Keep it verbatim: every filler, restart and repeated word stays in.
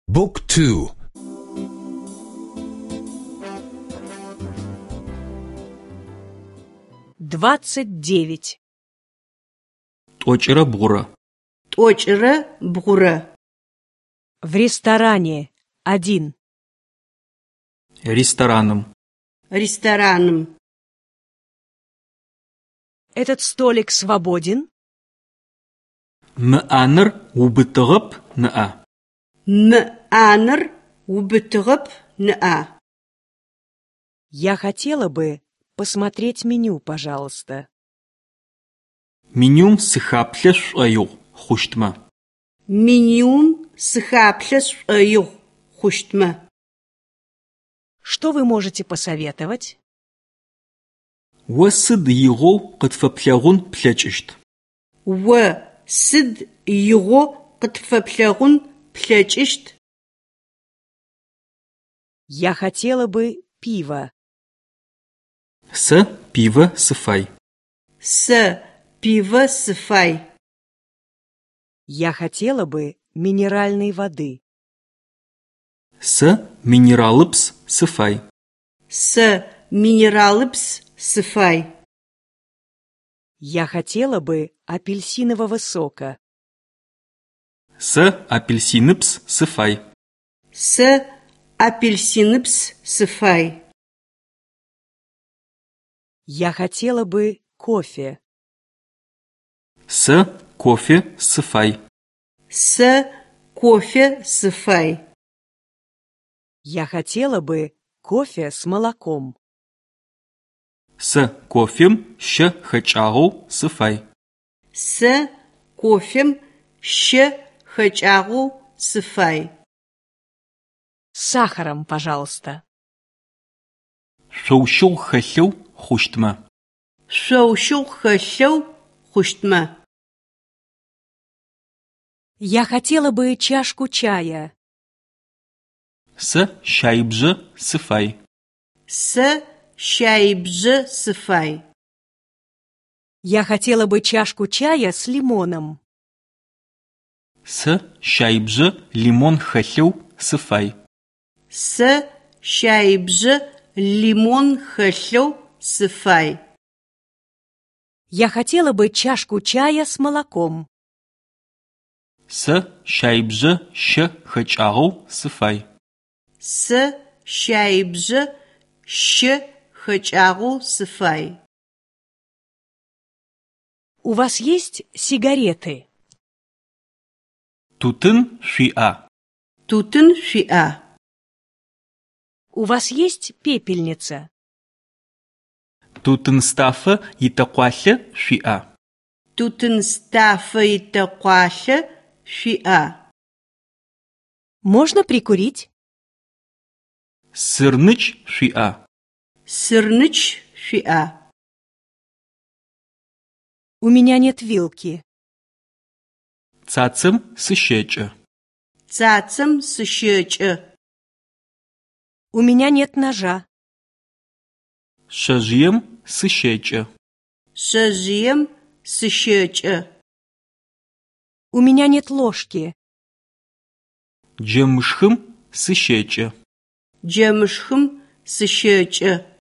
Book two. Двадцать девять. Тӏокӏырэ бгъурэ. Тӏокӏырэ бгъурэ. В ресторане. Один. Рестораным. Рестораным. Этот столик свободен? Мыӏанэр убытыгъэп ныӏа? Мыӏанэр убытыгъэп ныӏа? Я хотела бы посмотреть меню, пожалуйста. Менюм сыхаплъэ шӏоигъу хъущтмэ. Менюм сыхаплъэ шӏоигъу хъущтмэ. Что вы можете посоветовать? О сыд игъоу къытфэплъэгъун плъэкӏыщт? О сыд игъоу къытфэплъэгъун плъэкӏыщт? Я хотела бы пиво. Сэ пивэ сыфай. Сэ пивэ сыфай. Я хотела бы минеральной воды. Сэ минералыпс сыфай. Сэ минералыпс сыфай. Я хотела бы апельсинового сока. Сэ апельсиныпс сыфай. Сэ апельсиныпс сыфай. Я хотела бы кофе. Сэ кофе сыфай. Сэ кофе сыфай. Я хотела бы кофе с молоком. Сэ кофем щэ хэкӏагъэу сыфай. Сэ кофем щэ хэкӏагъэу сыфай. С сахаром, пожалуйста. Шъоущыгъу хэлъэу хъущтмэ. Шъоущыгъу хэлъэу хъущтмэ. Я хотела бы чашку чая. Сэ щаибжъэ сыфай. Сэ щаибжъэ сыфай. Я хотела бы чашку чая с лимоном. Сэ щаибжъэ лимон хэлъэу сыфай. Сэ щаибжъэ лимон хэлъэу сыфай. Я хотела бы чашку чая с молоком. Сэ щаибжъэ щэ хэкӏагъэу сыфай. Сэ щаибжъэ щэ хэкӏагъэу сыфай. У вас есть сигареты? Тутын шъуиӏа? Тутын шъуиӏа? У вас есть пепельница? Тутын стафэ итэкъуалъэ шъуиӏа? Тутын стафэ итэкъуалъэ шъуиӏа? Можно прикурить? Сырныч шъуиӏа? Сырныч шъуиӏа? У меня нет вилки. Цацэм сыщэкӏы. Цацэм сыщэкӏы. У меня нет ножа. Шъэжъыем сыщэкӏы. Шъэжъыем сыщэкӏы. У меня нет ложки. Джэмышхым сыщэкӏы. Джэмышхым сыщэкӏы.